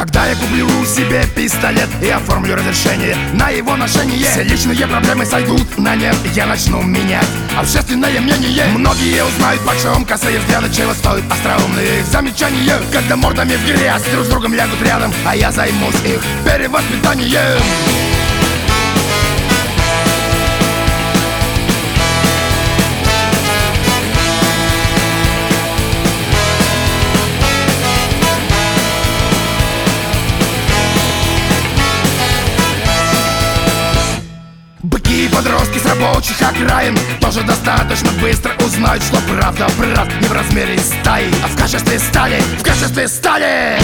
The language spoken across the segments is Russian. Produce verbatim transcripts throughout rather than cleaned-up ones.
Когда я куплю себе пистолет и оформлю разрешение на его ношение, все личные проблемы сойдут на нет. Я начну менять общественное мнение. Многие узнают, почем косые взгляды, чего стоят остроумные их замечания. Когда мордами в грязь друг с другом лягут рядом, а я займусь их перевоспитанием. Быки и подростки с рабочих окраин тоже достаточно быстро узнают, что правда брат не в размере стаи, а в качестве стали, в качестве стали.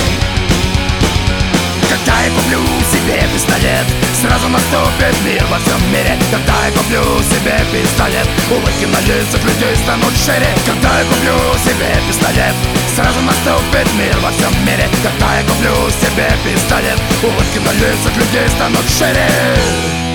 Когда я куплю себе пистолет, сразу наступит мир во всем мире. Когда я куплю себе пистолет, улыбки на лицах людей станут шире. Когда я куплю себе пистолет, сразу наступит мир во всем мире. Когда я куплю себе пистолет, улыбки на лицах людей станут шире.